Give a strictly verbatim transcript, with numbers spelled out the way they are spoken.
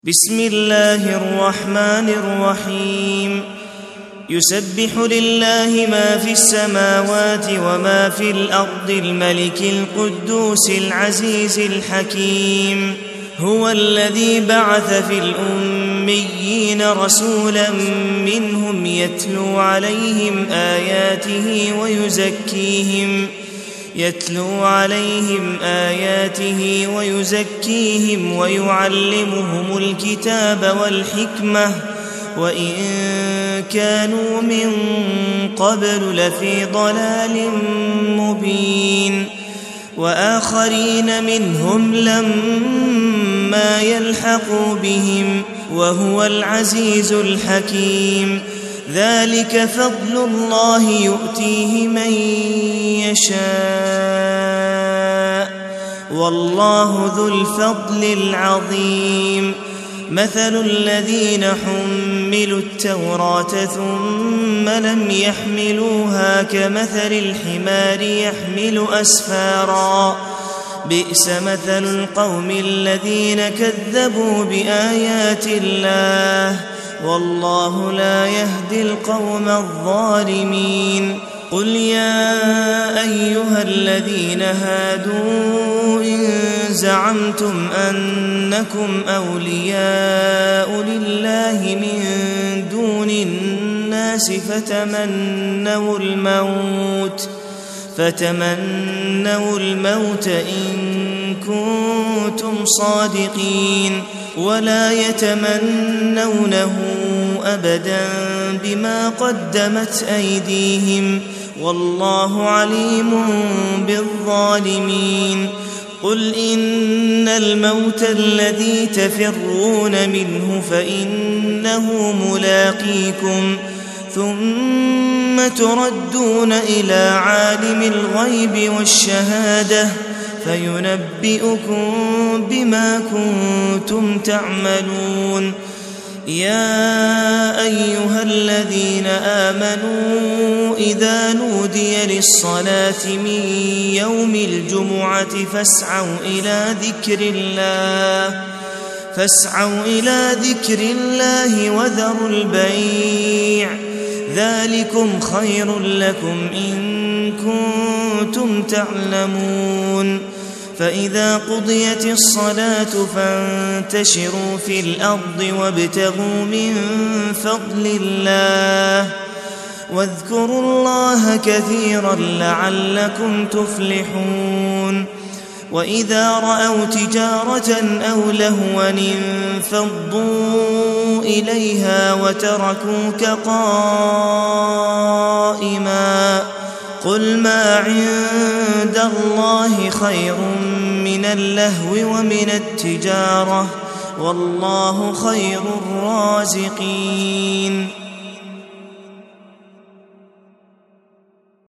بسم الله الرحمن الرحيم يسبح لله ما في السماوات وما في الأرض الملك القدوس العزيز الحكيم هو الذي بعث في الأميين رسولا منهم يتلو عليهم آياته ويزكيهم يتلو عليهم آياته ويزكيهم ويعلمهم الكتاب والحكمة وإن كانوا من قبل لفي ضلال مبين وآخرين منهم لما يلحقوا بهم وهو العزيز الحكيم ذلك فضل الله يؤتيه من يشاء والله ذو الفضل العظيم مثل الذين حملوا التوراة ثم لم يحملوها كمثل الحمار يحمل أسفارا بئس مثل القوم الذين كذبوا بآيات الله والله لا يهدي القوم الظالمين قل يا أيها الذين هادوا إن زعمتم أنكم أولياء لله من دون الناس فتمنوا الموت فتمنوا الموت إن كنتم صادقين ولا يتمنونه أبدا بما قدمت أيديهم والله عليم بالظالمين قل إن الموت الذي تفرون منه فإنه ملاقيكم ثم تردون إلى عالم الغيب والشهادة فينبئكم بما كنتم تعملون يا أيها الذين آمنوا إذا نودي للصلاة من يوم الجمعة فاسعوا إلى ذكر الله فاسعوا إلى ذكر الله وذروا البيع ذلكم خير لكم إن كنتم تعلمون فإذا قضيت الصلاة فانتشروا في الأرض وابتغوا من فضل الله واذكروا الله كثيرا لعلكم تفلحون وإذا رأوا تجارة أو لهوا انفضوا إليها وتركوك قائما قل ما عند الله خير من اللهو ومن التجارة والله خير الرازقين